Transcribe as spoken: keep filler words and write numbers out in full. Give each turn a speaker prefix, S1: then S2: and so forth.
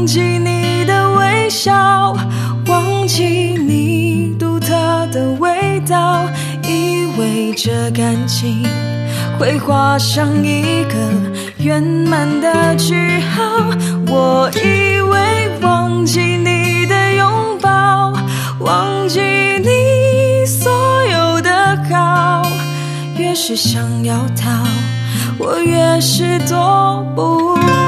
S1: 忘记你的微笑，忘记你独特的味道，以为这感情会画上一个圆满的句号。我以为忘记你的拥抱，忘记你所有的好，越是想要逃，我越是躲不